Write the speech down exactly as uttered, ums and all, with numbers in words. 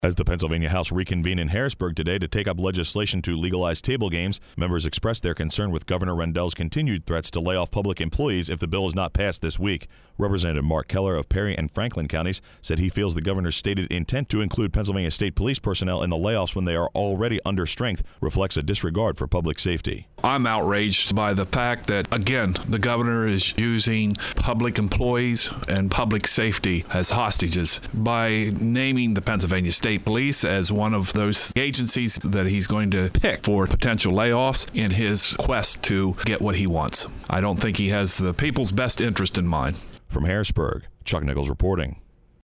As the Pennsylvania House reconvened in Harrisburg today to take up legislation to legalize table games, members expressed their concern with Governor Rendell's continued threats to lay off public employees if the bill is not passed this week. Representative Mark Keller of Perry and Franklin counties said he feels the governor's stated intent to include Pennsylvania State Police personnel in the layoffs when they are already under strength reflects a disregard for public safety. I'm outraged by the fact that, again, the governor is using public employees and public safety as hostages by naming the Pennsylvania State Police as one of those agencies that he's going to pick for potential layoffs in his quest to get what he wants. I don't think he has the people's best interest in mind. From Harrisburg, Chuck Nichols reporting.